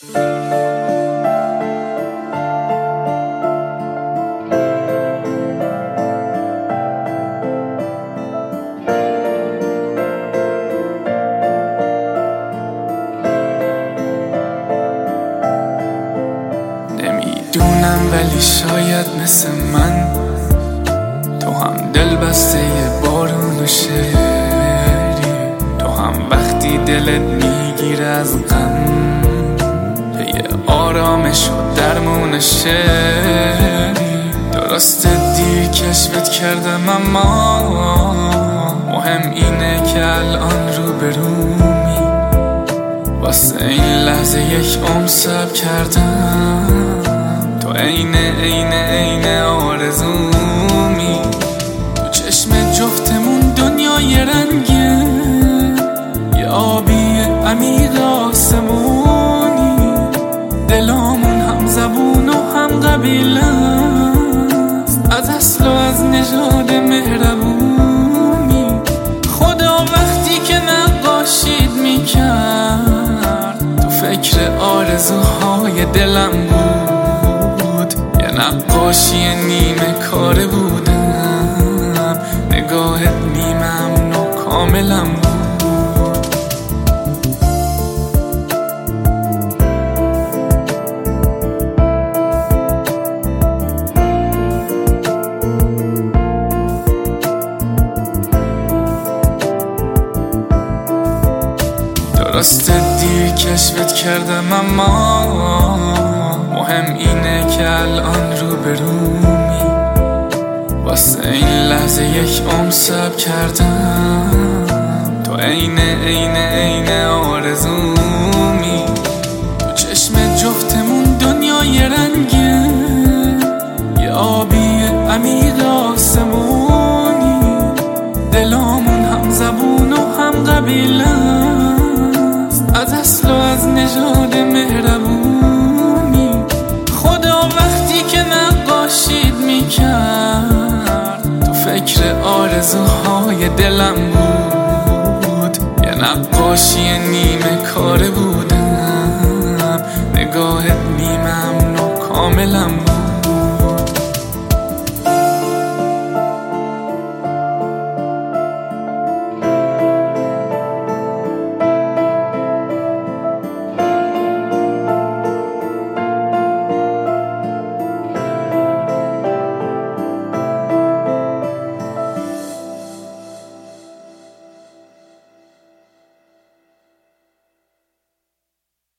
نمیدونم ولی شاید مثل من تو هم دل بسته بارون و شعری، تو هم وقتی دلت میگیره از غم پی آرامش و درمون شعری. درسته دیر کشفت کردم اما مهم اینه که الان رو برومی، واسه این لحظه یک عمر صبر کردم، تو عین آرزومی. تو چشم جفتمون دنیای رنگه، یه آبی عمیق آسمونی، دلامون هم زبون و هم قبیله است، از اصل و از نژاد مهربونی. خدا وقتی که نقاشید میکرد تو فکر آرزوهای دلم بود، یه نقاشی نیمه کاره بودم، نگاهت نیمم و کاملم بود. درسته دیر کشفت کردم اما مهم اینه که الان رو برومی، واسه این لحظه یک عمر صبر کردم، تو عین آرزومی. تو چشم جفتمون دنیای رنگه، یه آبی عمیق آسمونی، دلامون هم زبون و هم قبیله است، از اصل و از نژاد مهربونی. خدا وقتی که نقاشید میکرد تو فکر آرزوهای دلم بود، یه نقاشی نیمه کاره بودم، نگاهت نیمم و کاملم بود.